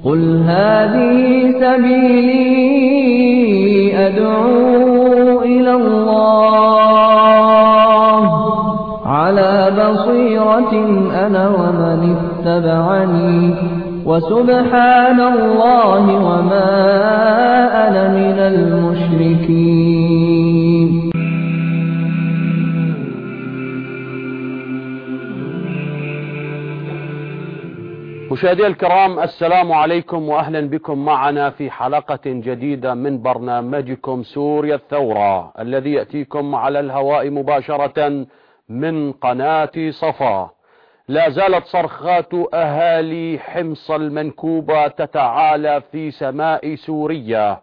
قل هذه سبيلي أدعو إلى الله على بصيرة أنا ومن اتبعني وسبحان الله وما أنا من المشركين. مشاهدي الكرام، السلام عليكم وأهلا بكم معنا في حلقة جديدة من برنامجكم سوريا الثورة، الذي يأتيكم على الهواء مباشرة من قناة صفا. لا زالت صرخات أهالي حمص المنكوبة تتعالى في سماء سوريا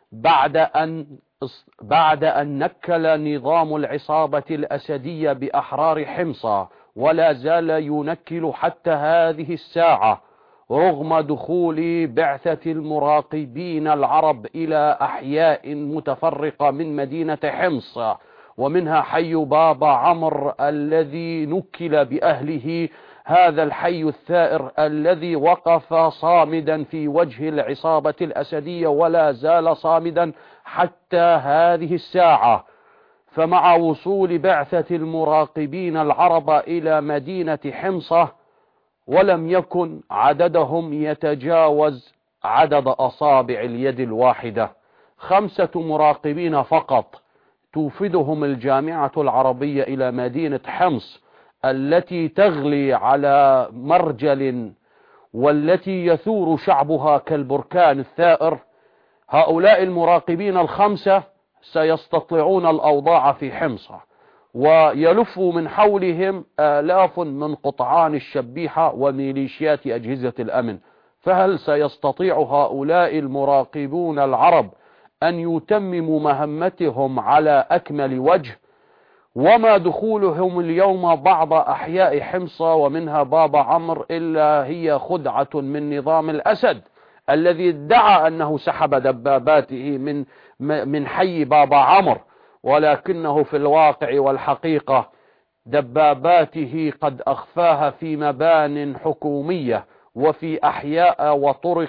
بعد أن نكل نظام العصابة الأسدية بأحرار حمص، ولا زال ينكل حتى هذه الساعة رغم دخول بعثة المراقبين العرب إلى أحياء متفرقة من مدينة حمص، ومنها حي بابا عمر الذي نكل بأهله. هذا الحي الثائر الذي وقف صامدا في وجه العصابة الأسدية ولا زال صامدا حتى هذه الساعة. فمع وصول بعثة المراقبين العرب إلى مدينة حمص، ولم يكن عددهم يتجاوز عدد أصابع اليد الواحدة، 5 مراقبين فقط، توفدهم الجامعة العربية إلى مدينة حمص التي تغلي على مرجل والتي يثور شعبها كالبركان الثائر. هؤلاء المراقبين ال5 سيستطيعون الأوضاع في حمص، ويلف من حولهم آلاف من قطعان الشبيحة وميليشيات أجهزة الأمن. فهل سيستطيع هؤلاء المراقبون العرب أن يتمموا مهمتهم على أكمل وجه؟ وما دخولهم اليوم بعض أحياء حمص ومنها بابا عمر إلا هي خدعة من نظام الأسد الذي ادعى أنه سحب دباباته من حي بابا عمر، ولكنه في الواقع والحقيقة دباباته قد أخفاها في مبان حكومية وفي أحياء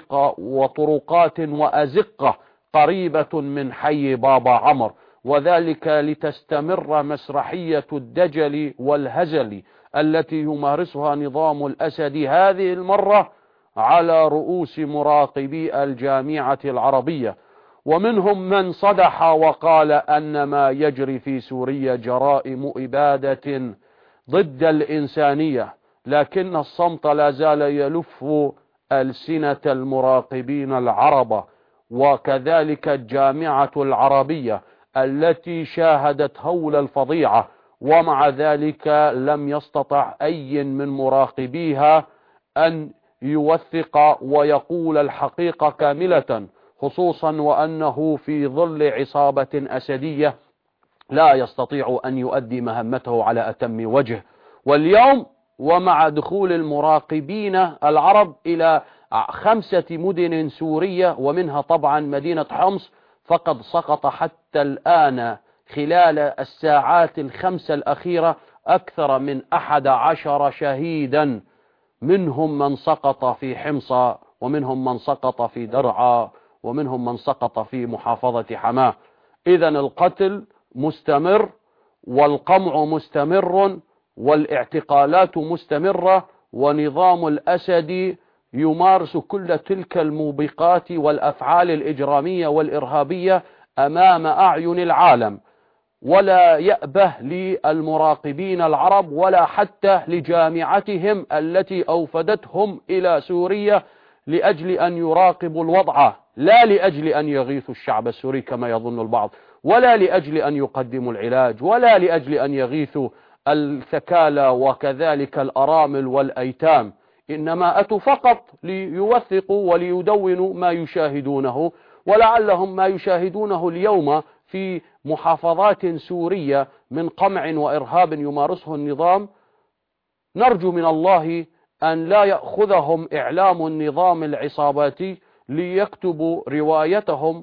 وطرقات وأزقة قريبة من حي بابا عمر، وذلك لتستمر مسرحية الدجل والهزل التي يمارسها نظام الأسد هذه المرة على رؤوس مراقبي الجامعة العربية. ومنهم من صدح وقال أن ما يجري في سوريا جرائم إبادة ضد الإنسانية، لكن الصمت لا زال يلف ألسنة المراقبين العرب وكذلك الجامعة العربية التي شاهدت هول الفظيعة، ومع ذلك لم يستطع أي من مراقبيها أن يوثق ويقول الحقيقة كاملة، خصوصا وأنه في ظل عصابة أسدية لا يستطيع أن يؤدي مهمته على أتم وجه. واليوم ومع دخول المراقبين العرب إلى 5 مدن سورية ومنها طبعا مدينة حمص، فقد سقط حتى الآن خلال الساعات ال5 الأخيرة أكثر من 11 شهيدا، منهم من سقط في حمص ومنهم من سقط في درعا ومنهم من سقط في محافظة حماة. إذن القتل مستمر والقمع مستمر والاعتقالات مستمرة، ونظام الأسد يمارس كل تلك الموبقات والأفعال الإجرامية والإرهابية أمام أعين العالم، ولا يأبه للمراقبين العرب ولا حتى لجامعتهم التي أوفدتهم إلى سوريا لأجل أن يراقبوا الوضع، لا لأجل أن يغيثوا الشعب السوري كما يظن البعض، ولا لأجل أن يقدموا العلاج، ولا لأجل أن يغيثوا الثكالى وكذلك الأرامل والأيتام، إنما أتوا فقط ليوثقوا وليدونوا ما يشاهدونه، ولعلهم ما يشاهدونه اليوم في محافظات سورية من قمع وإرهاب يمارسه النظام. نرجو من الله أن لا يأخذهم إعلام النظام العصاباتي ليكتبوا روايتهم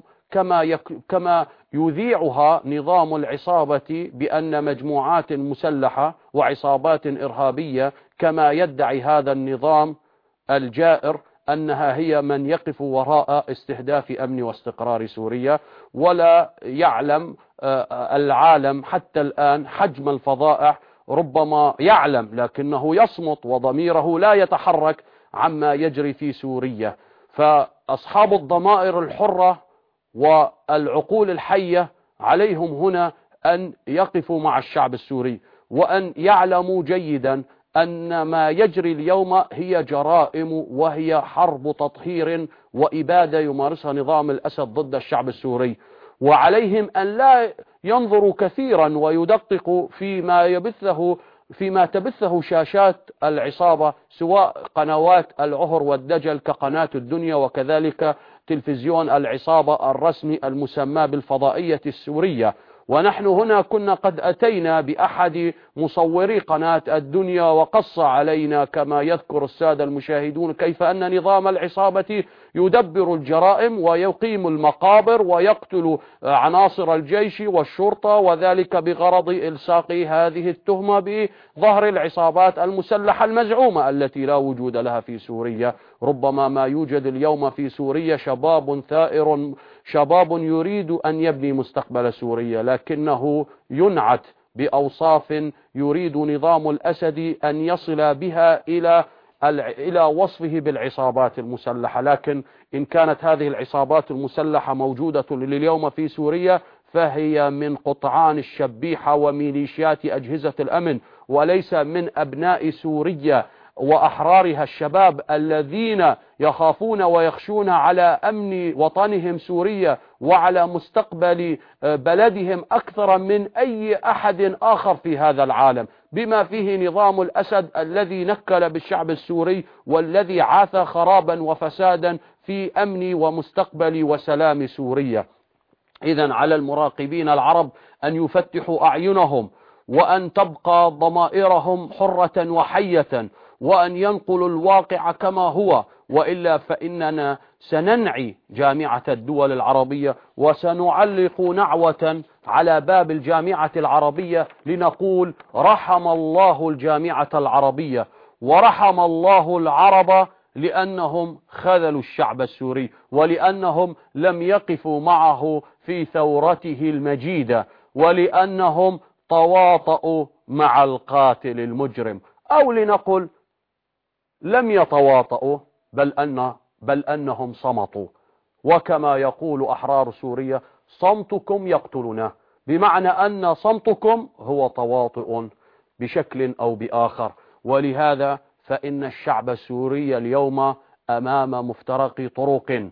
كما يذيعها نظام العصابة بأن مجموعات مسلحة وعصابات إرهابية كما يدعي هذا النظام الجائر أنها هي من يقف وراء استهداف أمن واستقرار سوريا، ولا يعلم العالم حتى الآن حجم الفظائع. ربما يعلم لكنه يصمت وضميره لا يتحرك عما يجري في سوريا. فأصحاب الضمائر الحرة والعقول الحية عليهم هنا أن يقفوا مع الشعب السوري، وأن يعلموا جيدا أن ما يجري اليوم هي جرائم، وهي حرب تطهير وإبادة يمارسها نظام الأسد ضد الشعب السوري. وعليهم أن لا ينظروا كثيرا ويدققوا فيما تبثه شاشات العصابة، سواء قنوات العهر والدجل كقناة الدنيا، وكذلك تلفزيون العصابة الرسمي المسمى بالفضائية السورية. ونحن هنا كنا قد أتينا بأحد مصوري قناة الدنيا وقص علينا كما يذكر السادة المشاهدون كيف أن نظام العصابة يدبر الجرائم ويقيم المقابر ويقتل عناصر الجيش والشرطة، وذلك بغرض إلصاق هذه التهمة بظهر العصابات المسلحة المزعومة التي لا وجود لها في سوريا. ربما ما يوجد اليوم في سوريا شباب ثائر، شباب يريد أن يبني مستقبل سوريا، لكنه ينعت بأوصاف يريد نظام الأسد أن يصل بها إلى وصفه بالعصابات المسلحة. لكن إن كانت هذه العصابات المسلحة موجودة لليوم في سوريا فهي من قطعان الشبيحة وميليشيات أجهزة الأمن، وليس من أبناء سوريا وأحرارها الشباب الذين يخافون ويخشون على أمن وطنهم سوريا وعلى مستقبل بلدهم أكثر من أي أحد آخر في هذا العالم، بما فيه نظام الأسد الذي نكل بالشعب السوري والذي عاث خرابا وفسادا في أمن ومستقبل وسلام سوريا. إذن على المراقبين العرب أن يفتحوا أعينهم، وأن تبقى ضمائرهم حرة وحية، وأن ينقلوا الواقع كما هو، وإلا فإننا سننعي جامعة الدول العربية وسنعلق نعوة على باب الجامعة العربية لنقول رحم الله الجامعة العربية ورحم الله العرب، لأنهم خذلوا الشعب السوري ولأنهم لم يقفوا معه في ثورته المجيدة، ولأنهم تواطؤوا مع القاتل المجرم، أو لنقل لم يتواطؤوا بل أنهم صمتوا. وكما يقول أحرار سوريا صمتكم يقتلنا، بمعنى أن صمتكم هو تواطؤ بشكل أو بآخر. ولهذا فإن الشعب السوري اليوم أمام مفترق طرق.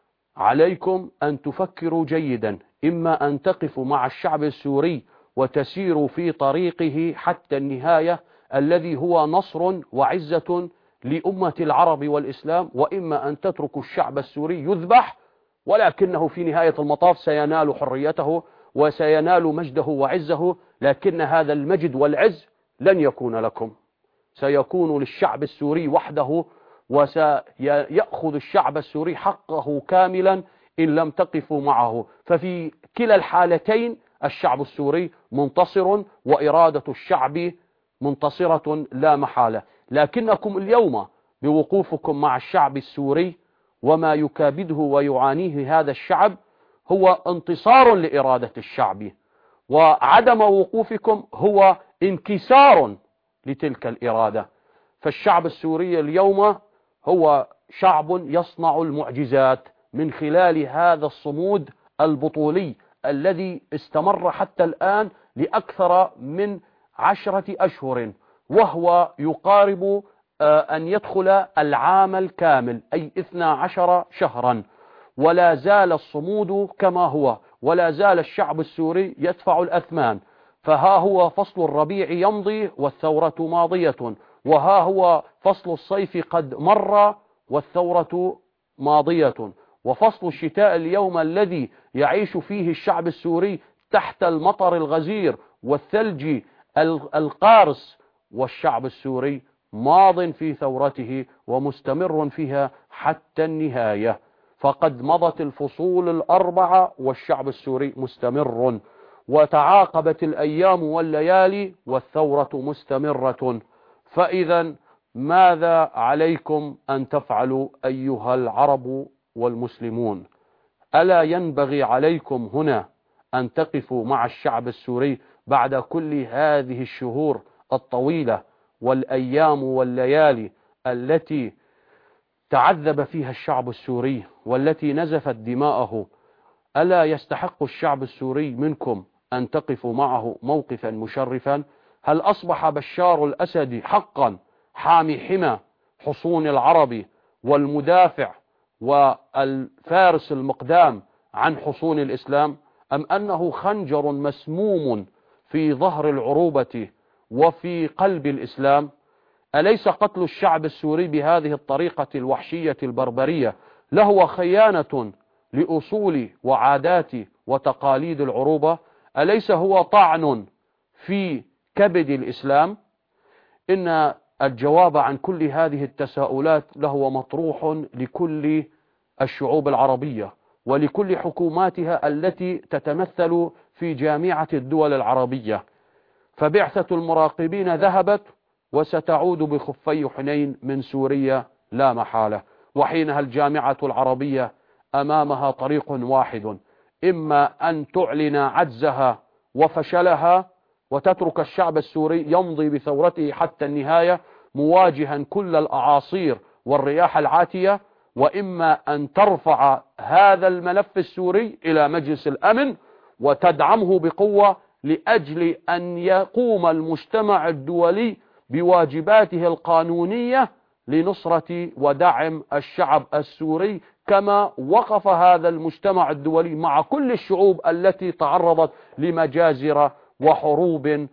عليكم أن تفكروا جيدا، إما أن تقفوا مع الشعب السوري وتسيروا في طريقه حتى النهاية الذي هو نصر وعزة لأمة العرب والإسلام، وإما أن تتركوا الشعب السوري يذبح، ولكنه في نهاية المطاف سينال حريته وسينال مجده وعزه، لكن هذا المجد والعز لن يكون لكم، سيكون للشعب السوري وحده، وسيأخذ الشعب السوري حقه كاملا إن لم تقفوا معه. ففي كلا الحالتين الشعب السوري منتصر وإرادة الشعب منتصرة لا محالة. لكنكم اليوم بوقوفكم مع الشعب السوري وما يكابده ويعانيه هذا الشعب هو انتصار لإرادة الشعب، وعدم وقوفكم هو انكسار لتلك الإرادة. فالشعب السوري اليوم هو شعب يصنع المعجزات من خلال هذا الصمود البطولي الذي استمر حتى الآن لأكثر من 10 أشهر، وهو يقارب أن يدخل العام الكامل أي 12 شهرا، ولا زال الصمود كما هو، ولا زال الشعب السوري يدفع الأثمان. فها هو فصل الربيع يمضي والثورة ماضية، وها هو فصل الصيف قد مر والثورة ماضية، وفصل الشتاء اليوم الذي يعيش فيه الشعب السوري تحت المطر الغزير والثلج القارس، والشعب السوري ماض في ثورته ومستمر فيها حتى النهاية. فقد مضت الفصول 4 والشعب السوري مستمر، وتعاقبت الأيام والليالي والثورة مستمرة. فإذا ماذا عليكم أن تفعلوا أيها العرب والمسلمون؟ ألا ينبغي عليكم هنا أن تقفوا مع الشعب السوري بعد كل هذه الشهور الطويلة والأيام والليالي التي تعذب فيها الشعب السوري والتي نزفت دماءه؟ ألا يستحق الشعب السوري منكم أن تقفوا معه موقفا مشرفا؟ هل أصبح بشار الأسد حقا حامي حمى حصون العرب والمدافع والفارس المقدام عن حصون الإسلام، أم أنه خنجر مسموم في ظهر العروبة وفي قلب الإسلام؟ أليس قتل الشعب السوري بهذه الطريقة الوحشية البربرية لهو خيانة لأصول وعادات وتقاليد العروبة؟ أليس هو طعن في كبد الإسلام؟ إن الجواب عن كل هذه التساؤلات لهو مطروح لكل الشعوب العربية ولكل حكوماتها التي تتمثل في جامعة الدول العربية. فبعثة المراقبين ذهبت وستعود بخفي حنين من سوريا لا محالة، وحينها الجامعة العربية أمامها طريق واحد: إما أن تعلن عجزها وفشلها وتترك الشعب السوري يمضي بثورته حتى النهاية مواجها كل الأعاصير والرياح العاتية، وإما أن ترفع هذا الملف السوري إلى مجلس الأمن وتدعمه بقوة لأجل أن يقوم المجتمع الدولي بواجباته القانونية لنصرة ودعم الشعب السوري، كما وقف هذا المجتمع الدولي مع كل الشعوب التي تعرضت لمجازر وحروب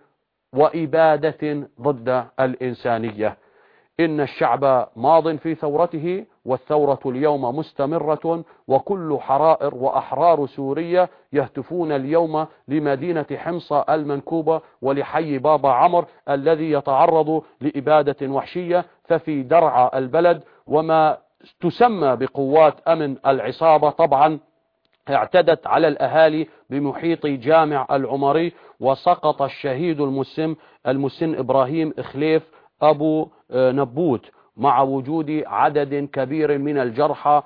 وإبادة ضد الإنسانية. إن الشعب ماض في ثورته، والثورة اليوم مستمرة، وكل حرائر وأحرار سوريا يهتفون اليوم لمدينة حمص المنكوبة ولحي بابا عمر الذي يتعرض لإبادة وحشية. ففي درعا البلد وما تسمى بقوات أمن العصابة طبعا اعتدت على الأهالي بمحيط جامع العمري، وسقط الشهيد المسن إبراهيم إخليف أبو نبوت مع وجود عدد كبير من الجرحى،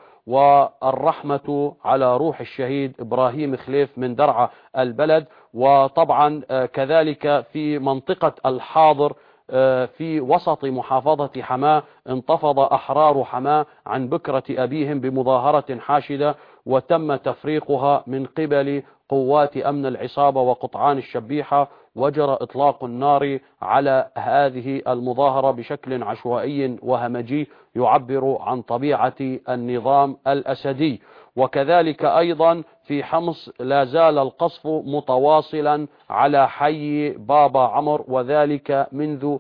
والرحمة على روح الشهيد إبراهيم إخليف من درعا البلد. وطبعا كذلك في منطقة الحاضر في وسط محافظة حماة انتفض أحرار حماة عن بكرة أبيهم بمظاهرة حاشدة، وتم تفريقها من قبل قوات أمن العصابة وقطعان الشبيحة، وجرى إطلاق النار على هذه المظاهرة بشكل عشوائي وهمجي يعبر عن طبيعة النظام الأسدي. وكذلك أيضا في حمص لا زال القصف متواصلا على حي بابا عمر، وذلك منذ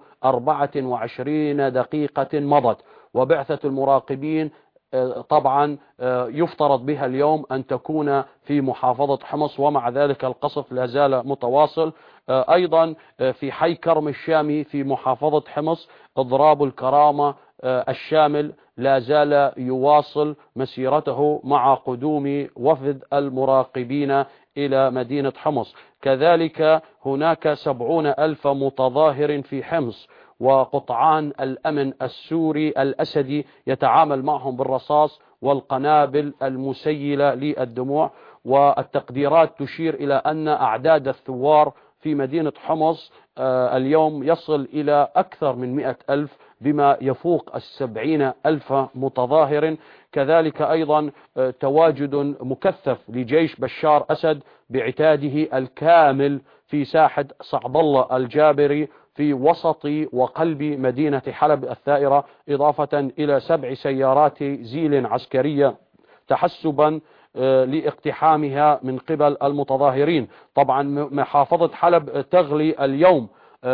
24 دقيقة مضت. وبعثة المراقبين طبعا يفترض بها اليوم أن تكون في محافظة حمص، ومع ذلك القصف لا زال متواصل. أيضا في حي كرم الشامي في محافظة حمص إضراب الكرامة الشامل لا زال يواصل مسيرته مع قدوم وفد المراقبين إلى مدينة حمص. كذلك هناك 70,000 متظاهر في حمص، وقطعان الأمن السوري الأسدي يتعامل معهم بالرصاص والقنابل المسيلة للدموع. والتقديرات تشير إلى أن أعداد الثوار في مدينة حمص اليوم يصل إلى أكثر من 100,000 بما يفوق 70,000 متظاهر. كذلك أيضا تواجد مكثف لجيش بشار أسد بعتاده الكامل في ساحة صعب الله الجابري في وسط وقلب مدينة حلب الثائرة، إضافة إلى 7 سيارات زيل عسكرية تحسبا لاقتحامها من قبل المتظاهرين. طبعا محافظة حلب تغلي اليوم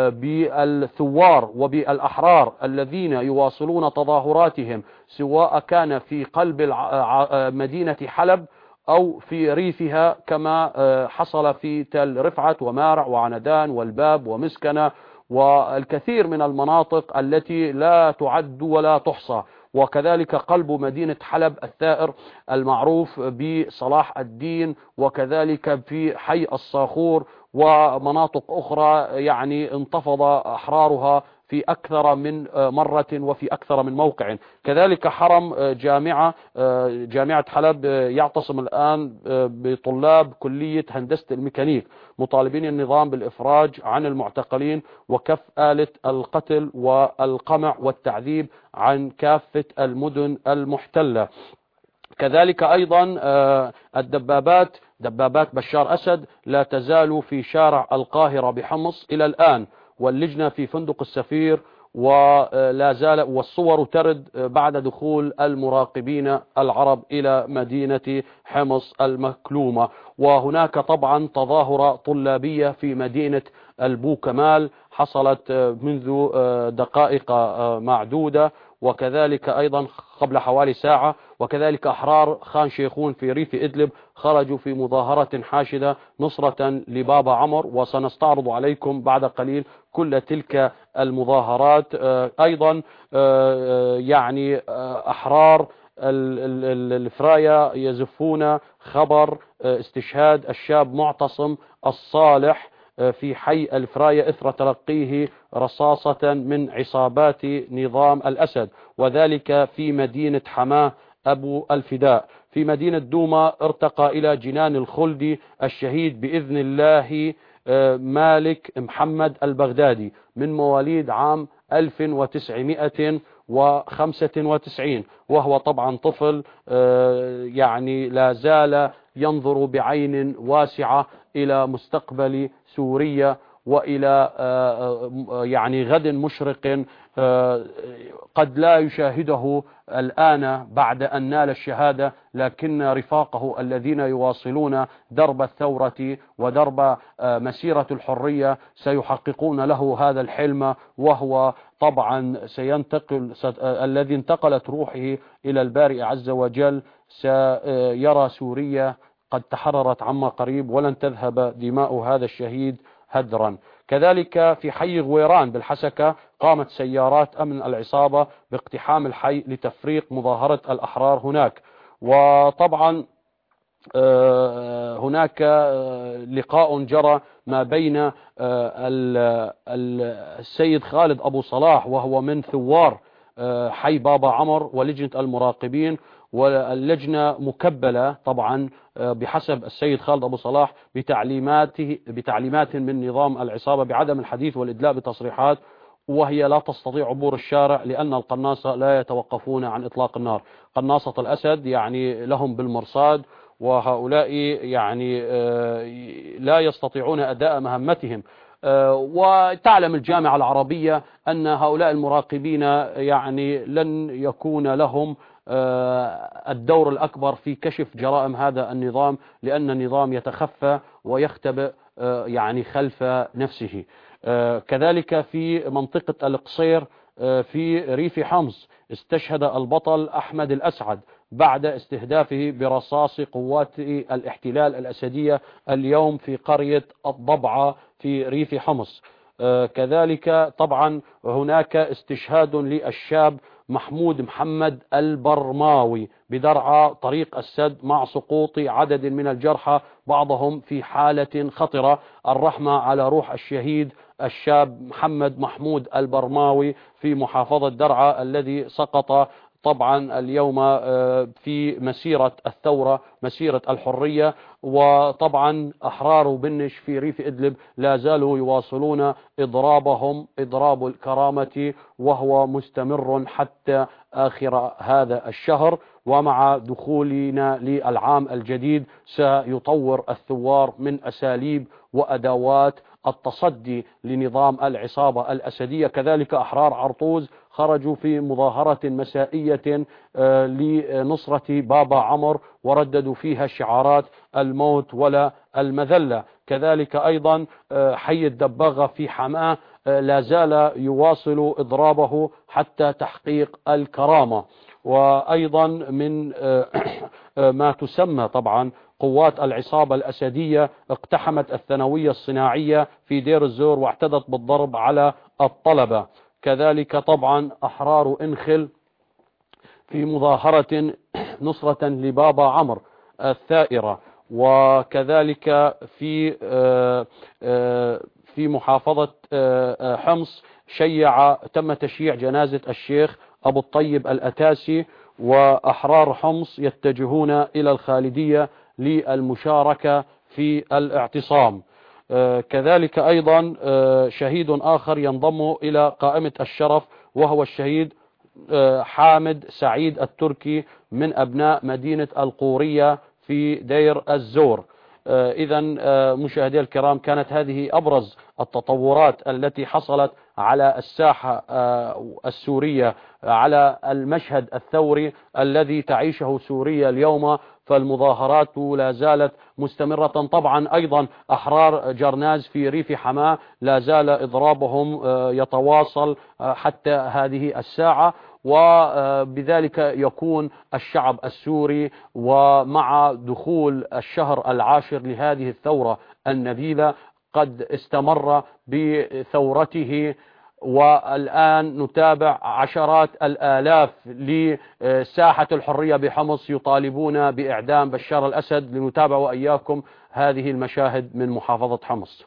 بالثوار وبالأحرار الذين يواصلون تظاهراتهم، سواء كان في قلب مدينة حلب أو في ريفها، كما حصل في تل رفعت ومارع وعندان والباب ومسكنة والكثير من المناطق التي لا تعد ولا تحصى. وكذلك قلب مدينة حلب الثائر المعروف بصلاح الدين، وكذلك في حي الصاخور ومناطق أخرى يعني انتفض أحرارها في أكثر من مرة وفي أكثر من موقع. كذلك حرم جامعة حلب يعتصم الآن بطلاب كلية هندسة الميكانيك مطالبين النظام بالإفراج عن المعتقلين وكف آلة القتل والقمع والتعذيب عن كافة المدن المحتلة. كذلك أيضا دبابات بشار أسد لا تزال في شارع القاهرة بحمص إلى الآن، واللجنة في فندق السفير، ولا زال والصور ترد بعد دخول المراقبين العرب إلى مدينة حمص المكلومة. وهناك طبعا تظاهرة طلابية في مدينة البوكمال حصلت منذ دقائق معدودة، وكذلك أيضا قبل حوالي ساعة. وكذلك أحرار خان شيخون في ريف إدلب خرجوا في مظاهرة حاشدة نصرة لبابا عمر، وسنستعرض عليكم بعد قليل كل تلك المظاهرات. أيضا يعني أحرار الفراية يزفون خبر استشهاد الشاب معتصم الصالح في حي الفراية إثر تلقيه رصاصة من عصابات نظام الأسد، وذلك في مدينة حماه أبو الفداء. في مدينة دوما ارتقى إلى جنان الخلد الشهيد بإذن الله مالك محمد البغدادي من مواليد عام 1995، وهو طبعا طفل يعني لا زال ينظر بعين واسعة إلى مستقبل سوريا وإلى يعني غد مشرق قد لا يشاهده الآن بعد أن نال الشهادة، لكن رفاقه الذين يواصلون درب الثورة ودرب مسيرة الحرية سيحققون له هذا الحلم، وهو طبعا الذي انتقلت روحه إلى البارئ عز وجل سيرى سوريا قد تحررت عما قريب ولن تذهب دماء هذا الشهيد هدرا. كذلك في حي غويران بالحسكة قامت سيارات أمن العصابة باقتحام الحي لتفريق مظاهرة الأحرار هناك. وطبعا هناك لقاء جرى ما بين السيد خالد أبو صلاح وهو من ثوار حي بابا عمر ولجنة المراقبين، واللجنة مكبلة طبعا بحسب السيد خالد أبو صلاح بتعليمات من نظام العصابة بعدم الحديث والإدلاء بتصريحات، وهي لا تستطيع عبور الشارع لأن القناصة لا يتوقفون عن إطلاق النار. قناصة الأسد يعني لهم بالمرصاد، وهؤلاء يعني لا يستطيعون أداء مهمتهم. وتعلم الجامعة العربية أن هؤلاء المراقبين يعني لن يكون لهم الدور الأكبر في كشف جرائم هذا النظام، لأن النظام يتخفى ويختبئ يعني خلف نفسه. كذلك في منطقة القصير في ريف حمص استشهد البطل أحمد الأسعد بعد استهدافه برصاص قوات الاحتلال الأسدية اليوم في قرية الضبعة في ريف حمص. كذلك طبعا هناك استشهاد للشاب محمود محمد البرماوي بدرعا طريق السد مع سقوط عدد من الجرحى بعضهم في حالة خطرة. الرحمة على روح الشهيد الشاب محمد محمود البرماوي في محافظة درعا الذي سقط طبعا اليوم في مسيرة الثورة مسيرة الحرية. وطبعا أحرار بنش في ريف إدلب لا زالوا يواصلون إضراب الكرامة وهو مستمر حتى آخر هذا الشهر. ومع دخولنا للعام الجديد سيطور الثوار من أساليب وأدوات التصدي لنظام العصابة الأسدية. كذلك أحرار عرطوز خرجوا في مظاهرة مسائية لنصرة بابا عمر ورددوا فيها شعارات الموت ولا المذلة. كذلك أيضا حي الدباغة في حماه لا زال يواصل إضرابه حتى تحقيق الكرامة. وأيضا من ما تسمى طبعا قوات العصابة الأسدية اقتحمت الثانوية الصناعية في دير الزور واعتدت بالضرب على الطلبة. كذلك طبعا أحرار انخل في مظاهرة نصرة لبابا عمر الثائرة. وكذلك في محافظة حمص تم تشييع جنازة الشيخ أبو الطيب الأتاسي، وأحرار حمص يتجهون إلى الخالدية للمشاركة في الاعتصام. كذلك أيضا شهيد آخر ينضم إلى قائمة الشرف، وهو الشهيد حامد سعيد التركي من أبناء مدينة القورية في دير الزور. إذا مشاهدي الكرام، كانت هذه أبرز التطورات التي حصلت على الساحة السورية، على المشهد الثوري الذي تعيشه سوريا اليوم. فالمظاهرات لا زالت مستمرة. طبعا أيضا أحرار جرناز في ريف حماة لا زال إضرابهم يتواصل حتى هذه الساعة، وبذلك يكون الشعب السوري ومع دخول الشهر العاشر لهذه الثورة النبيلة قد استمر بثورته. والآن نتابع عشرات الآلاف لساحة الحرية بحمص يطالبون بإعدام بشار الأسد. لنتابع وإياكم هذه المشاهد من محافظة حمص.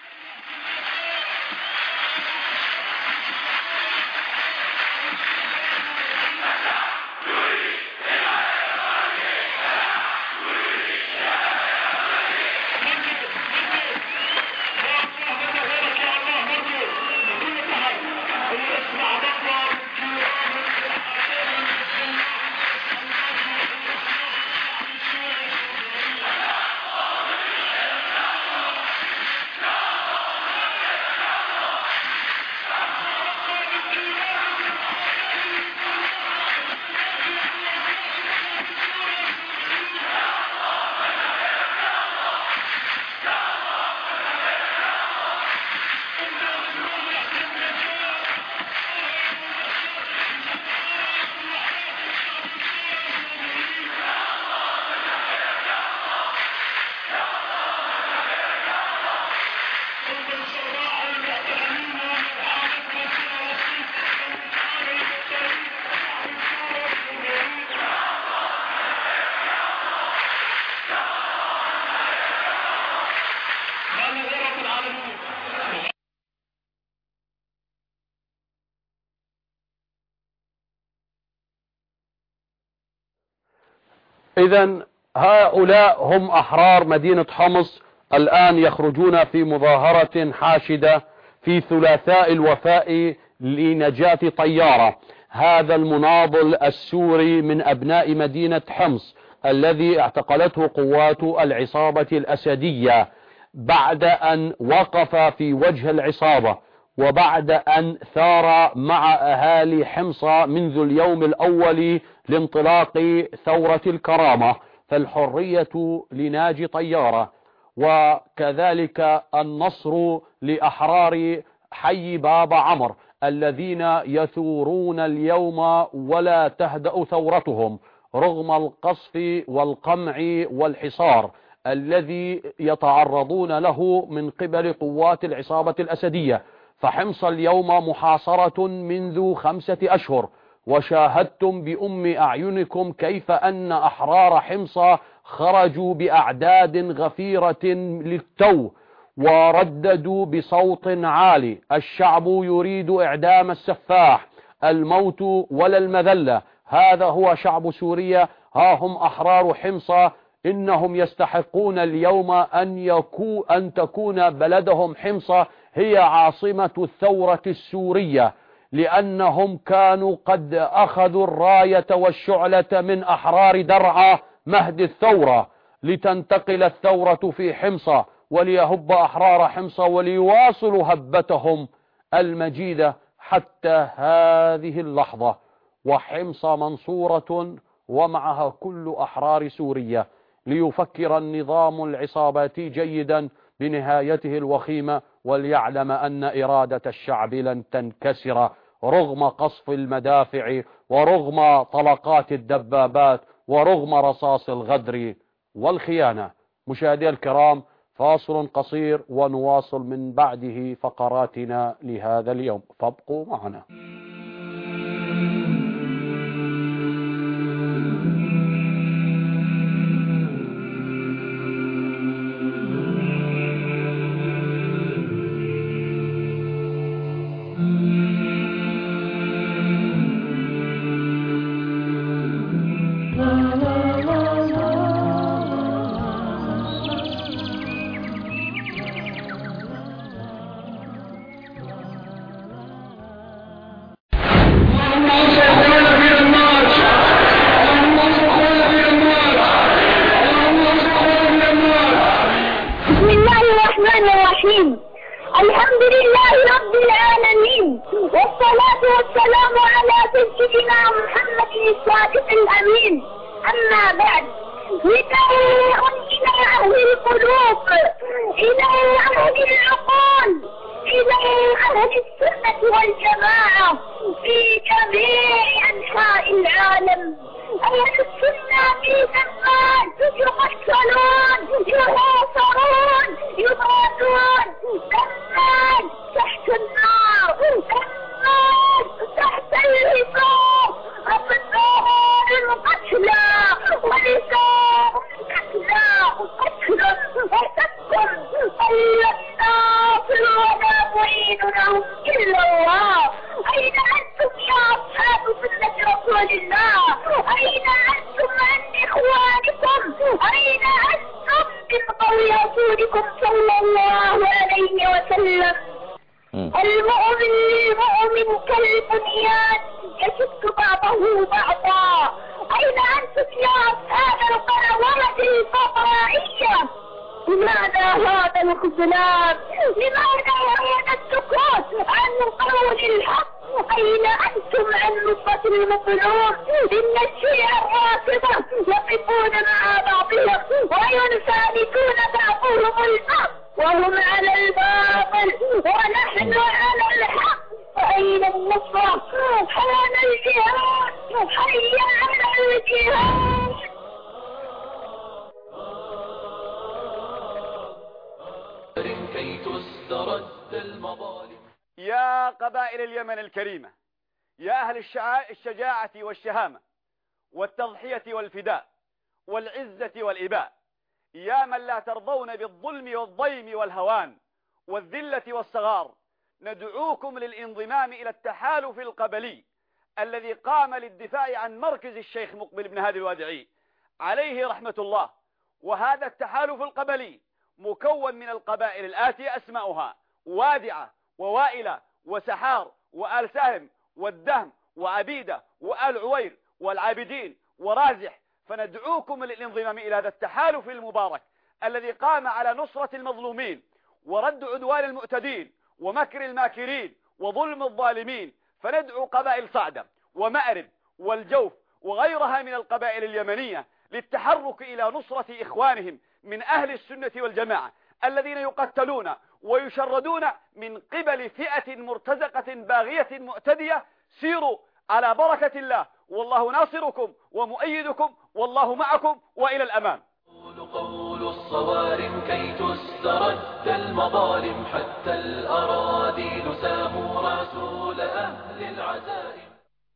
إذا هؤلاء هم أحرار مدينة حمص، الآن يخرجون في مظاهرة حاشدة في ثلاثاء الوفاء لنجاة طيارة، هذا المناضل السوري من أبناء مدينة حمص الذي اعتقلته قوات العصابة الأسدية بعد أن وقف في وجه العصابة، وبعد أن ثار مع أهالي حمص منذ اليوم الأول لانطلاق ثورة الكرامة. فالحرية لناجي طيارة، وكذلك النصر لأحرار حي باب عمر الذين يثورون اليوم ولا تهدأ ثورتهم رغم القصف والقمع والحصار الذي يتعرضون له من قبل قوات العصابة الأسدية. فحمص اليوم محاصرة منذ 5 أشهر، وشاهدتم بأم أعينكم كيف أن أحرار حمص خرجوا بأعداد غفيرة للتو ورددوا بصوت عالي: الشعب يريد إعدام السفاح، الموت ولا المذلة. هذا هو شعب سوريا، ها هم أحرار حمص، إنهم يستحقون اليوم أن تكون بلدهم حمص هي عاصمة الثورة السورية، لأنهم كانوا قد أخذوا الراية والشعلة من أحرار درعا مهد الثورة لتنتقل الثورة في حمص وليهب أحرار حمص وليواصلوا هبتهم المجيدة حتى هذه اللحظة. وحمص منصورة ومعها كل أحرار سوريا، ليفكر النظام العصاباتي جيدا بنهايته الوخيمة، وليعلم أن إرادة الشعب لن تنكسر رغم قصف المدافع ورغم طلقات الدبابات ورغم رصاص الغدر والخيانة. مشاهدي الكرام، فاصل قصير ونواصل من بعده فقراتنا لهذا اليوم، فابقوا معنا. الحمد لله رب العالمين، والصلاة والسلام على سيدنا محمد الصادق الأمين. أما بعد، نداء إلى أهل القلوب، إلى أهل العقول، إلى أهل السنة والجماعة في جميع أنحاء العالم. أهل السنة في زمان يقتلون، يحاصرون، يبادون، زمان تحت النار، زمان تحت الهضاب، أبناء القتلى ونساء القتلى، قتل وسكر، ألا الناصر ولا معين لهم إلا الله. أين أنتم يا أصحاب سنة رسول الله؟ أين أنتم عن إخوانكم؟ أين أنتم من قول رسولكم صلى الله عليه وسلم؟ المؤمن للمؤمن كالبنيان يشد بعضه بعضا. أين أنتم يا أصحاب القنوات الفضائية؟ لماذا هذا الخذلان؟ لماذا هذا السكوت عن قول الحق؟ أين أنتم عن نصرة المظلوم؟ إن الشيعة الرافضة يقفون مع بعضهم وينساندون بعضهم البعض وهم على الباطل ونحن على الحق. أين النصرة؟ حان الجهاد، حي على الجهاد. كي تسترد المظالم. يا قبائل اليمن الكريمة، يا أهل الشجاعة والشهامة والتضحية والفداء والعزة والإباء، يا من لا ترضون بالظلم والضيم والهوان والذلة والصغار، ندعوكم للانضمام إلى التحالف القبلي الذي قام للدفاع عن مركز الشيخ مقبل بن هادي الوادعي عليه رحمة الله. وهذا التحالف القبلي مكون من القبائل الآتية أسماؤها: وادعة ووائلة وسحار وآل ساهم والدهم وعبيدة وآل عوير والعابدين ورازح. فندعوكم للانضمام إلى هذا التحالف المبارك الذي قام على نصرة المظلومين ورد عدوان المعتدين ومكر الماكرين وظلم الظالمين. فندعو قبائل صعدة ومأرب والجوف وغيرها من القبائل اليمنية للتحرك إلى نصرة إخوانهم من أهل السنة والجماعة الذين يقتلون ويشردون من قبل فئة مرتزقة باغية معتدية. سيروا على بركة الله، والله ناصركم ومؤيدكم، والله معكم، وإلى الأمام. قول الصوارم كي تسترد المظالم، حتى الأراضي ساموا رسول أهل العزائم.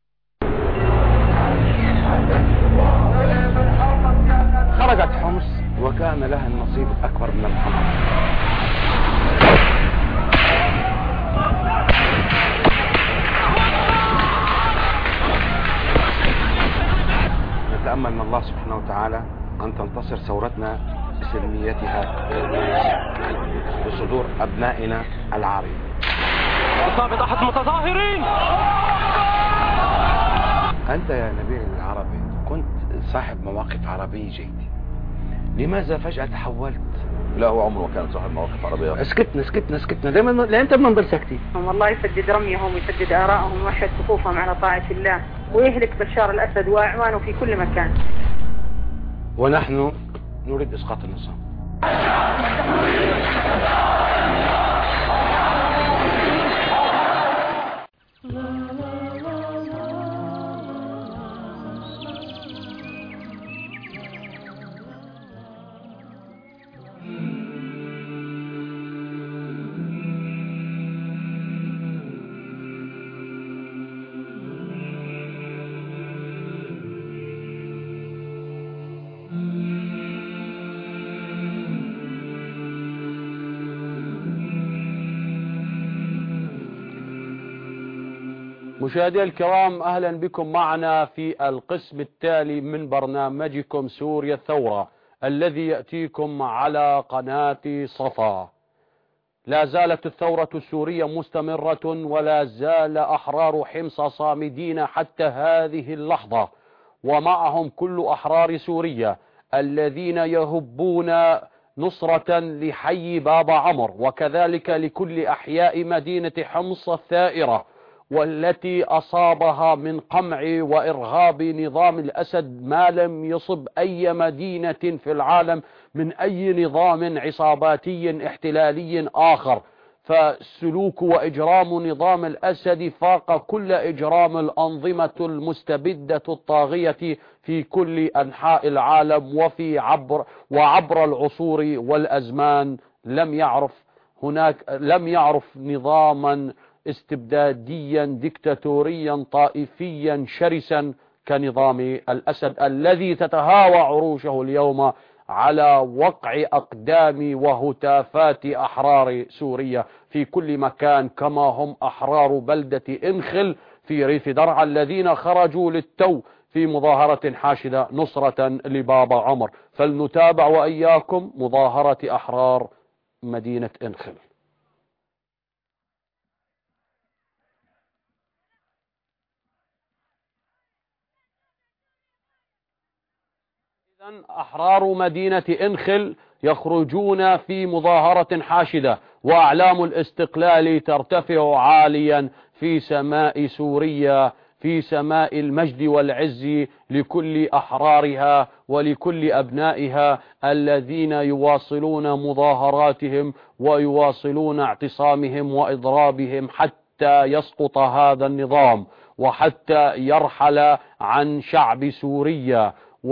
خرجت حمص وكان لها النصيب الأكبر من الحمص. نتأمل من الله سبحانه وتعالى أن تنتصر ثورتنا بسلميتها بصدور أبنائنا العارين. إصابة أحد المتظاهرين. أنت يا نبيل العربي كنت صاحب مواقف عربية جيدة، لماذا فجأة تحولت؟ لا، هو عمره كان صاحب مواقف عربية. اسكتنا دائما، لا انت بنضل ساكتين. والله يسدد رميهم ويسدد آراءهم ويوحد صفوفهم على طاعة الله ويهلك بشار الأسد وأعوانه في كل مكان. ونحن نريد إسقاط النظام. مشاهدي الكرام، أهلا بكم معنا في القسم التالي من برنامجكم سوريا الثورة الذي يأتيكم على قناة صفا. لا زالت الثورة السورية مستمرة، ولا زال أحرار حمص صامدين حتى هذه اللحظة، ومعهم كل أحرار سوريا الذين يهبون نصرة لحي باب عمر، وكذلك لكل أحياء مدينة حمص الثائرة والتي أصابها من قمع وإرهاب نظام الأسد ما لم يصب أي مدينة في العالم من أي نظام عصاباتي احتلالي آخر. فسلوك وإجرام نظام الأسد فاق كل إجرام الأنظمة المستبدة الطاغية في كل أنحاء العالم وعبر العصور والأزمان. لم يعرف نظاما استبداديا ديكتاتوريا طائفيا شرسا كنظام الأسد الذي تتهاوى عروشه اليوم على وقع أقدام وهتافات أحرار سوريا في كل مكان، كما هم أحرار بلدة إنخل في ريف درعا الذين خرجوا للتو في مظاهرة حاشدة نصرة لبابا عمر. فلنتابع وإياكم مظاهرة أحرار مدينة إنخل. أحرار مدينة إنخل يخرجون في مظاهرة حاشدة، وأعلام الاستقلال ترتفع عاليا في سماء سوريا، في سماء المجد والعز لكل أحرارها ولكل أبنائها الذين يواصلون مظاهراتهم ويواصلون اعتصامهم وإضرابهم حتى يسقط هذا النظام وحتى يرحل عن شعب سوريا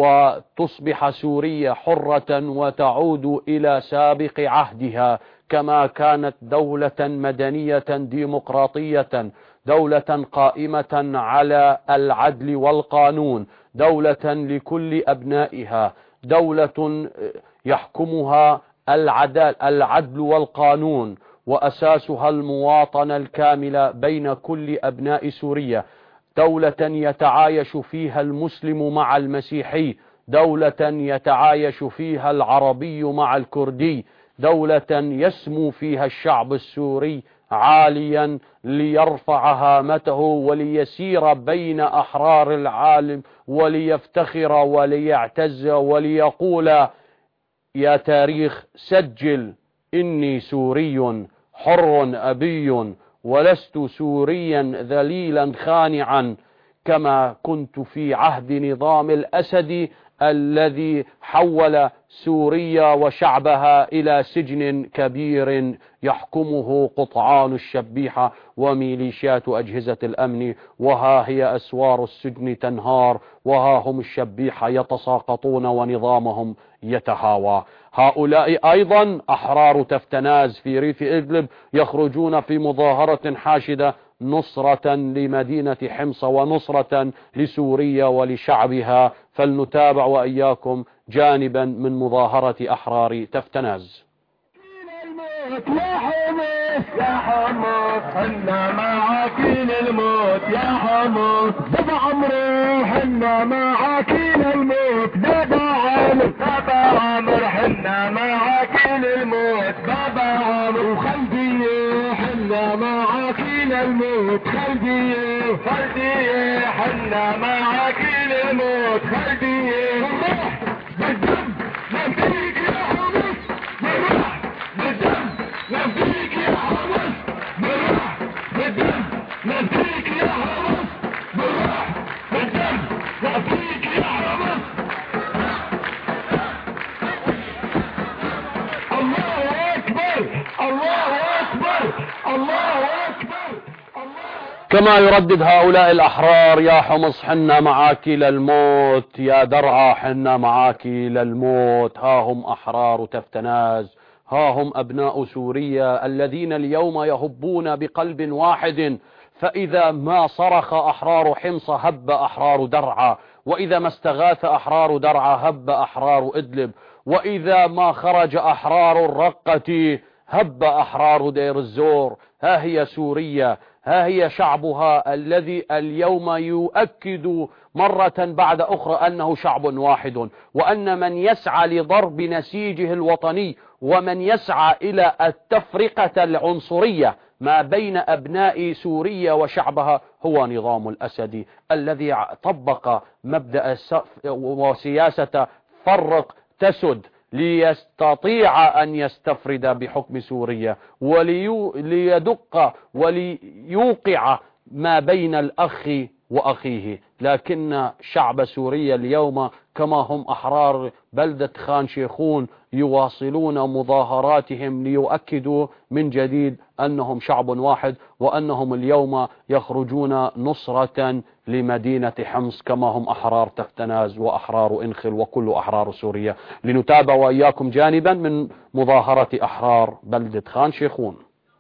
وتصبح سوريا حرة وتعود إلى سابق عهدها كما كانت دولة مدنية ديمقراطية، دولة قائمة على العدل والقانون، دولة لكل أبنائها، دولة يحكمها العدل والقانون وأساسها المواطنة الكاملة بين كل أبناء سوريا، دولة يتعايش فيها المسلم مع المسيحي، دولة يتعايش فيها العربي مع الكردي، دولة يسمو فيها الشعب السوري عاليا ليرفع هامته وليسير بين أحرار العالم وليفتخر وليعتز وليقول: يا تاريخ سجل إني سوري حر أبي ولست سوريا ذليلا خانعا كما كنت في عهد نظام الأسد الذي حول سوريا وشعبها إلى سجن كبير يحكمه قطعان الشبيحة وميليشيات أجهزة الأمن، وها هي أسوار السجن تنهار، وها هم الشبيحة يتساقطون ونظامهم يتهاوى. هؤلاء أيضا أحرار تفتناز في ريف إدلب يخرجون في مظاهرة حاشدة نصرة لمدينة حمص ونصرة لسوريا ولشعبها. فلنتابع وإياكم جانبا من مظاهرة أحرار تفتناز. يا حمص يا حمص حنا معاكين الموت يا حمص بابا عمرو حنا معاكين الموت بابا عمرو حنا معاكين الموت بابا عمرو وخلدية حنا معاكين الموت خلدية حنا معاكين الموت خلدية بالدم نفديك يا حمص بالروح بالدم نفديك يا حمص بالروح بالدم نفديك يا حمص بالروح بالدم نفديك يا حمص. الله أكبر الله أكبر الله أكبر. كما يردد هؤلاء الأحرار: يا حمص حنا معاك للموت، يا درعا حنا معاك للموت. ها هم أحرار تفتناز، ها هم أبناء سوريا الذين اليوم يهبون بقلب واحد، فإذا ما صرخ أحرار حمص هب أحرار درعا، وإذا ما استغاث أحرار درعا هب أحرار إدلب، وإذا ما خرج أحرار الرقة هب أحرار دير الزور. ها هي سوريا، ها هي شعبها الذي اليوم يؤكد مرة بعد أخرى أنه شعب واحد، وأن من يسعى لضرب نسيجه الوطني ومن يسعى إلى التفرقة العنصرية ما بين أبناء سوريا وشعبها هو نظام الأسد الذي طبق مبدأ وسياسة فرق تسد ليستطيع أن يستفرد بحكم سوريا وليدق وليوقع ما بين الأخ وأخيه، لكن شعب سوريا اليوم كما هم أحرار بلدة خان شيخون يواصلون مظاهراتهم ليؤكدوا من جديد أنهم شعب واحد، وأنهم اليوم يخرجون نصرة لمدينة حمص كما هم أحرار تفتناز وأحرار إنخل وكل أحرار سوريا. لنتابع وإياكم جانبا من مظاهرة أحرار بلدة خان شيخون.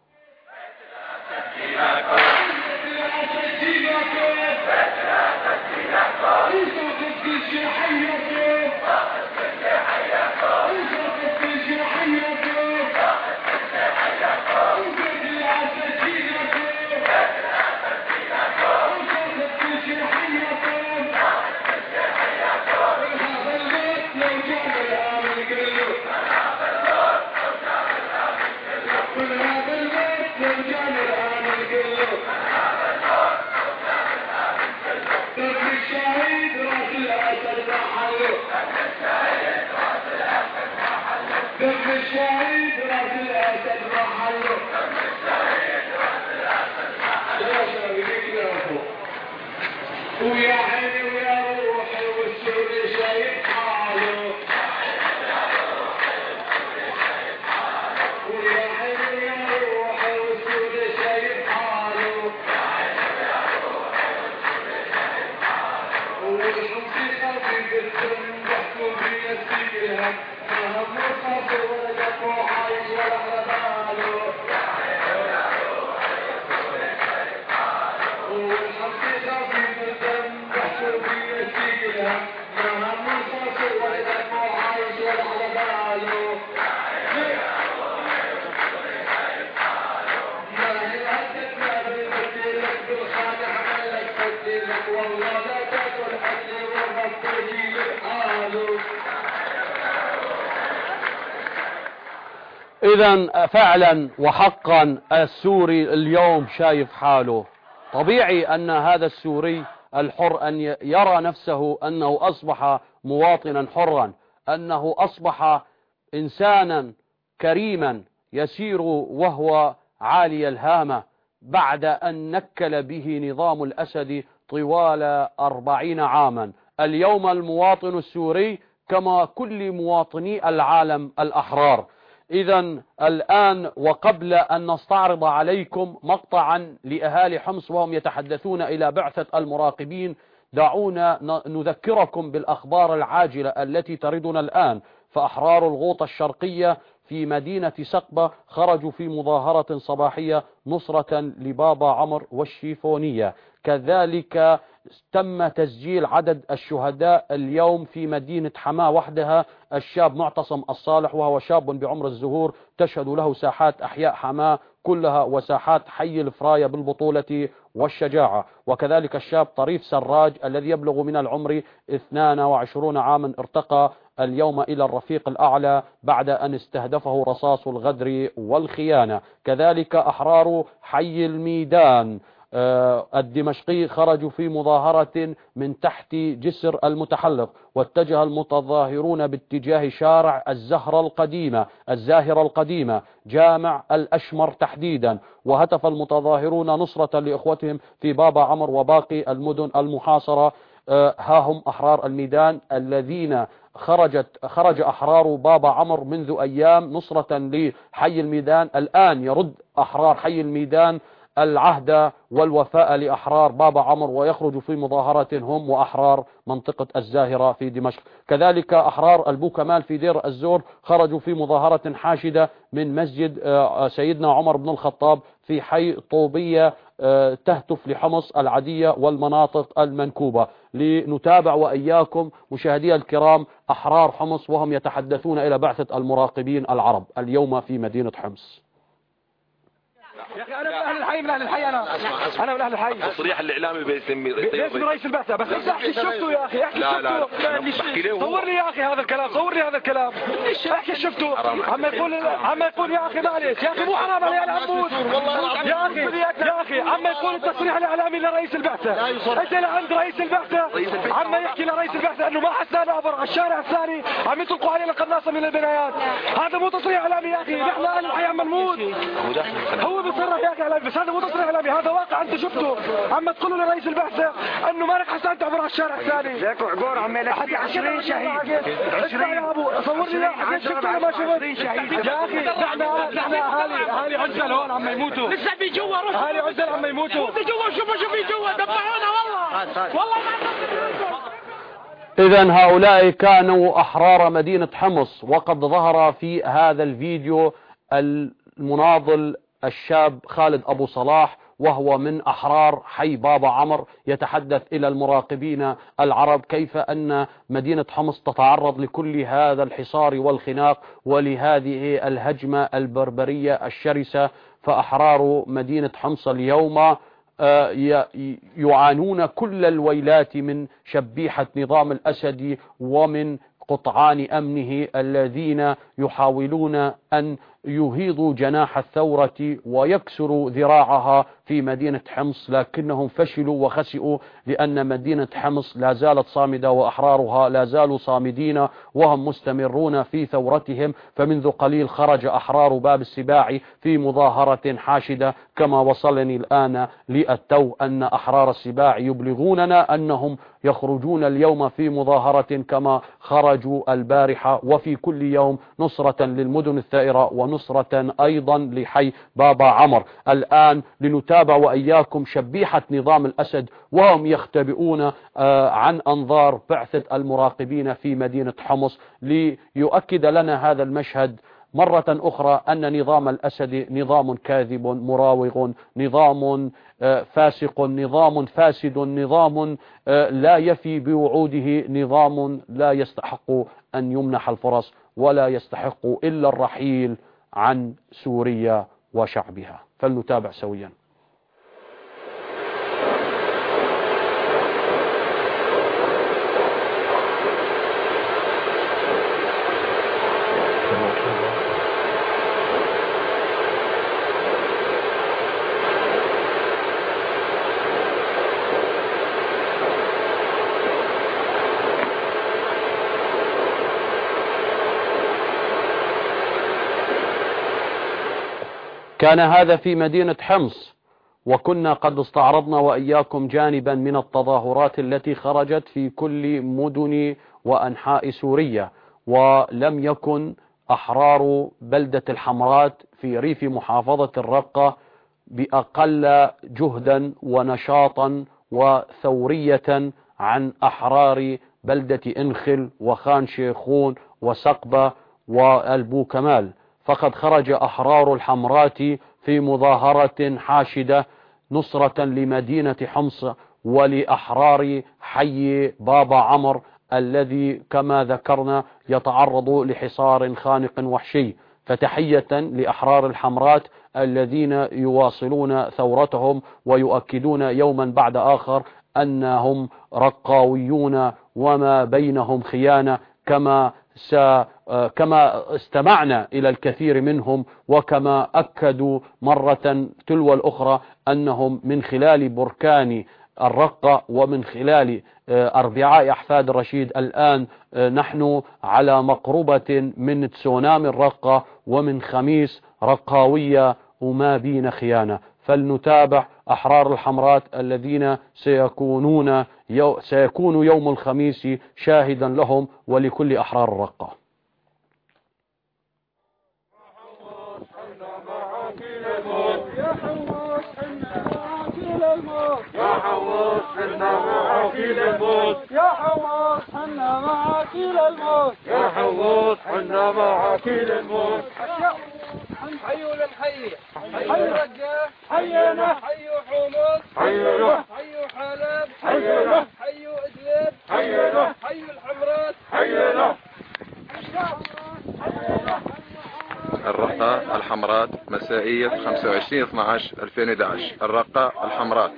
ويا عيني ويا روحي والسوري شايف حاله، ويا عيني ويا روحي والسوري شايف حاله، والحمصي قلبي بالدم ضحكوا بيا السجلها، ما هم صافي ولا دفعوا عايش ولا على باله، والحمصي قلبي بالدم ضحكوا بيا السجلها، ما هم صافي ولا دفعوا عايش ولا على باله، ما هي هدك ما بيبدلك بالخانة عملك بدلك، والله لا تاكل حدي والرب تجيلك حاله. إذا فعلا وحقا السوري اليوم شايف حاله. طبيعي أن هذا السوري الحر أن يرى نفسه أنه أصبح مواطنا حرا، أنه أصبح إنسانا كريما يسير وهو عالي الهامة بعد أن نكل به نظام الأسد طوال 40 عاما. اليوم المواطن السوري كما كل مواطني العالم الأحرار. إذا الآن وقبل أن نستعرض عليكم مقطعا لأهالي حمص وهم يتحدثون إلى بعثة المراقبين، دعونا نذكركم بالأخبار العاجلة التي تردنا الآن. فأحرار الغوطة الشرقية في مدينة سقبة خرجوا في مظاهرة صباحية نصرة لبابا عمر والشيفونية. كذلك تم تسجيل عدد الشهداء اليوم في مدينة حماة وحدها. الشاب معتصم الصالح وهو شاب بعمر الزهور تشهد له ساحات أحياء حماة كلها وساحات حي الفراية بالبطولة والشجاعة. وكذلك الشاب طريف سراج الذي يبلغ من العمر 22 عاما ارتقى اليوم إلى الرفيق الأعلى بعد أن استهدفه رصاص الغدر والخيانة. كذلك أحرار حي الميدان الدمشقي خرجوا في مظاهرة من تحت جسر المتحلق، واتجه المتظاهرون باتجاه شارع الزاهرة القديمة جامع الأشمر تحديدا، وهتف المتظاهرون نصرة لإخوتهم في بابا عمر وباقي المدن المحاصرة. ها هم أحرار الميدان الذين خرج أحرار بابا عمر منذ أيام نصرة لحي الميدان. الآن يرد أحرار حي الميدان العهد والوفاء لأحرار بابا عمر ويخرج في مظاهرة هم وأحرار منطقة الزاهرة في دمشق. كذلك أحرار البوكمال في دير الزور خرجوا في مظاهرة حاشدة من مسجد سيدنا عمر بن الخطاب في حي طوبية تهتف لحمص العدية والمناطق المنكوبة. لنتابع وإياكم مشاهدي الكرام أحرار حمص وهم يتحدثون إلى بعثة المراقبين العرب اليوم في مدينة حمص. يا اخي انا من اهل الحي، من اهل الحي انا من اهل الحي. التصريح الاعلامي بيسمي رئيس البعثة، بس انت احكي شفته يا اخي، احكي شفته. صور لي يا اخي هذا الكلام، صور لي هذا الكلام، احكي شفته. عم يقول يا اخي معلش يا اخي مو حرام علي انا عمود يا اخي عم يقول التصريح الاعلامي لرئيس البعثة. انت لعند رئيس البعثة عم يحكي لرئيس البعثة انه ما حسنا عبر على الشارع الثاني عم يطلقوا علينا قناصة من البنايات. هذا مو تصريح اعلامي يا اخي، نحن اهل الحي عم نموت. هو بيصرح يا اخي اعلامي، بس هذا مو تصريح اعلامي، هذا واقع انت شفته. عم تقولوا لرئيس البعثة انه مالك حسنت عبر على الشارع الثاني. ليك عقور عمي لك 20 شهيد. 20 يا ابو صور لي حكيت شفته ولا ما شفت يا اخي. نحن اهالي عزل هون عم يموتوا، لسه في جوا اهالي عزل عم يموتوا في جوا. شوفوا في جوا دبحونا والله إذن هؤلاء كانوا أحرار مدينة حمص. وقد ظهر في هذا الفيديو المناضل الشاب خالد أبو صلاح، وهو من أحرار حي بابا عمر، يتحدث إلى المراقبين العرب كيف أن مدينة حمص تتعرض لكل هذا الحصار والخناق ولهذه الهجمة البربرية الشرسة. فأحرار مدينة حمص اليوم يعانون كل الويلات من شبيحة نظام الأسد ومن قطعان أمنه الذين يحاولون أن يهيضوا جناح الثورة ويكسروا ذراعها في مدينة حمص، لكنهم فشلوا وخسئوا، لأن مدينة حمص لا زالت صامدة وأحرارها لا زالوا صامدين وهم مستمرون في ثورتهم. فمنذ قليل خرج أحرار باب السباع في مظاهرة حاشدة، كما وصلني الآن للتو أن أحرار السباع يبلغوننا أنهم يخرجون اليوم في مظاهرة كما خرجوا البارحة، وفي كل يوم نصرة للمدن الثائرة ونصرة أيضا لحي بابا عمر. الآن لنتابع وإياكم شبيحة نظام الأسد وهم يختبئون عن أنظار بعثة المراقبين في مدينة حمص، ليؤكد لنا هذا المشهد مرة أخرى أن نظام الأسد نظام كاذب مراوغ، نظام فاسق، نظام فاسد، نظام لا يفي بوعوده، نظام لا يستحق أن يمنح الفرص ولا يستحق إلا الرحيل عن سوريا وشعبها. فلنتابع سويا. كان هذا في مدينة حمص، وكنا قد استعرضنا وإياكم جانبا من التظاهرات التي خرجت في كل مدن وأنحاء سوريا، ولم يكن أحرار بلدة الحمرات في ريف محافظة الرقة بأقل جهدا ونشاطا وثورية عن أحرار بلدة إنخل وخان شيخون وسقبة والبو كمال. فقد خرج أحرار الحمرات في مظاهرة حاشدة نصرة لمدينة حمص ولأحرار حي بابا عمر الذي كما ذكرنا يتعرض لحصار خانق وحشي. فتحية لأحرار الحمرات الذين يواصلون ثورتهم ويؤكدون يوما بعد آخر أنهم رقاويون وما بينهم خيانة، كما استمعنا إلى الكثير منهم، وكما أكدوا مرة تلو الأخرى أنهم من خلال بركان الرقة ومن خلال أربعاء أحفاد الرشيد الآن نحن على مقربة من تسونامي الرقة ومن خميس رقاوية وما بين خيانة. فلنتابع أحرار الحمرات الذين سيكون يوم الخميس شاهدا لهم ولكل أحرار الرقة. يا حمص حنا معاك للموت، يا حمص حنا معاك للموت، يا حمص حنا معاك للموت. حيوا للحي، حيوا الرقة، حينا، حيوا حمص، حينا، حيوا حلب، حينا، حيوا إدلب، حينا، حيوا الحمرات، حينا. الرقة الحمراء مسائية 25/12/2011. الرقة الحمراء.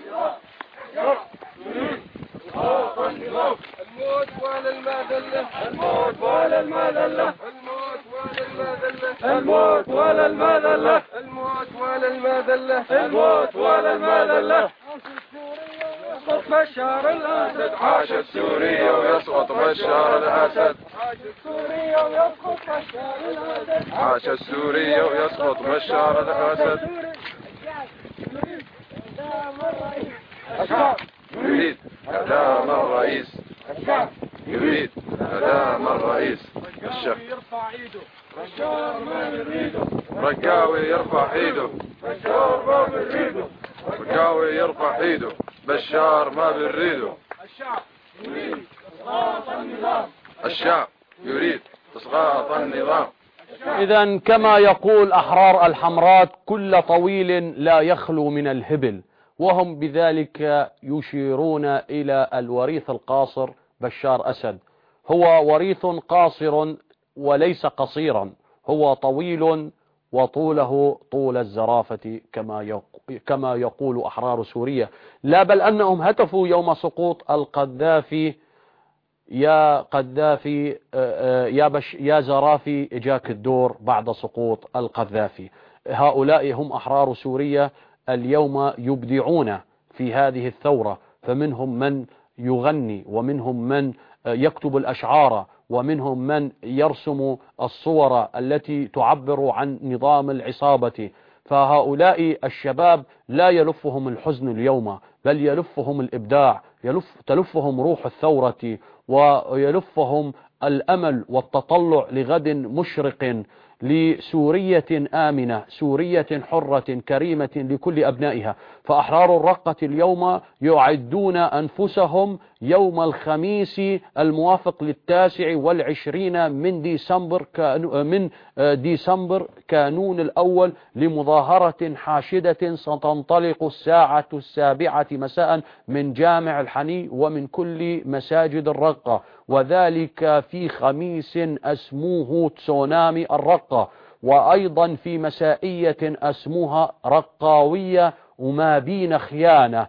الموت ولا المذلة، الموت ولا المذلة، الموت ولا المذلة، الموت ولا المذلة، الموت ولا المذلة، الموت ولا المذلة. يسقط بشار الأسد، عاشت سوريا ويسقط بشار الأسد، عاشت سوريا ويسقط بشار الأسد، عاشت سوريا ويسقط بشار الأسد. الشعب يريد إعدام الرئيس، الشعب يريد إعدام الرئيس. الشعب يرفع ايده، بشار ما بنريده، رقاوي يرفع ايده، بشار ما بنريده، رقاوي يرفع ايده، بشار ما بنريده. الشعب يريد إسقاط النظام، الشعب يريد إسقاط النظام. إذا كما يقول أحرار الحمراء كل طويل لا يخلو من الهبل، وهم بذلك يشيرون إلى الوريث القاصر بشار أسد. هو وريث قاصر وليس قصيرا، هو طويل وطوله طول الزرافة كما يقول أحرار سوريا. لا بل أنهم هتفوا يوم سقوط القذافي: يا قذافي يا زرافي جاك الدور بعد سقوط القذافي. هؤلاء هم أحرار سوريا اليوم يبدعون في هذه الثورة، فمنهم من يغني، ومنهم من يكتب الأشعار، ومنهم من يرسم الصور التي تعبر عن نظام العصابة. فهؤلاء الشباب لا يلفهم الحزن اليوم، بل يلفهم الإبداع، تلفهم روح الثورة، ويلفهم الأمل والتطلع لغد مشرق، لسورية آمنة، سورية حرة كريمة لكل أبنائها. فأحرار الرقة اليوم يعدون أنفسهم يوم الخميس الموافق 29 من ديسمبر كانون الأول لمظاهرة حاشدة ستنطلق الساعة 7 مساء من جامع الحني ومن كل مساجد الرقة، وذلك في خميس أسموه تسونامي الرقة، وأيضا في مسائية أسموها رقاوية وما بين خيانة.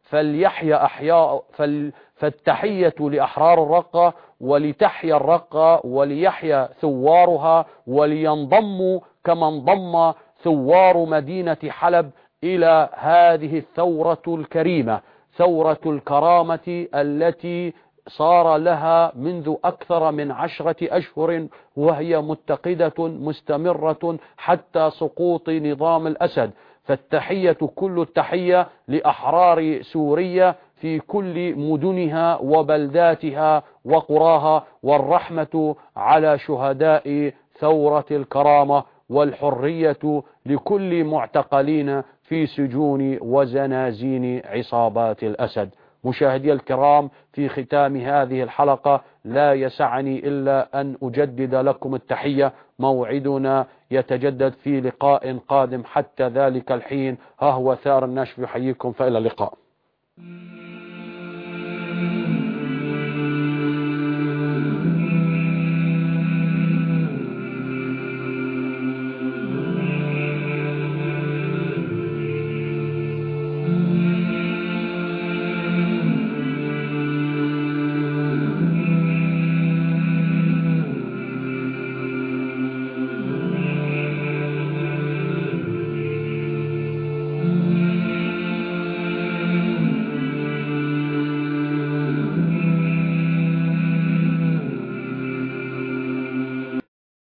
فالتحية لأحرار الرقة، ولتحيا الرقة، وليحيا ثوارها، ولينضموا كما انضم ثوار مدينة حلب إلى هذه الثورة الكريمة، ثورة الكرامة التي صار لها منذ أكثر من 10 أشهر وهي متقدة مستمرة حتى سقوط نظام الأسد. فالتحية كل التحية لأحرار سوريا في كل مدنها وبلداتها وقراها، والرحمة على شهداء ثورة الكرامة، والحرية لكل معتقلين في سجون وزنازين عصابات الأسد. مشاهدي الكرام، في ختام هذه الحلقة لا يسعني إلا أن أجدد لكم التحية. موعدنا يتجدد في لقاء قادم، حتى ذلك الحين ها هو ثار النشف يحييكم، فإلى اللقاء.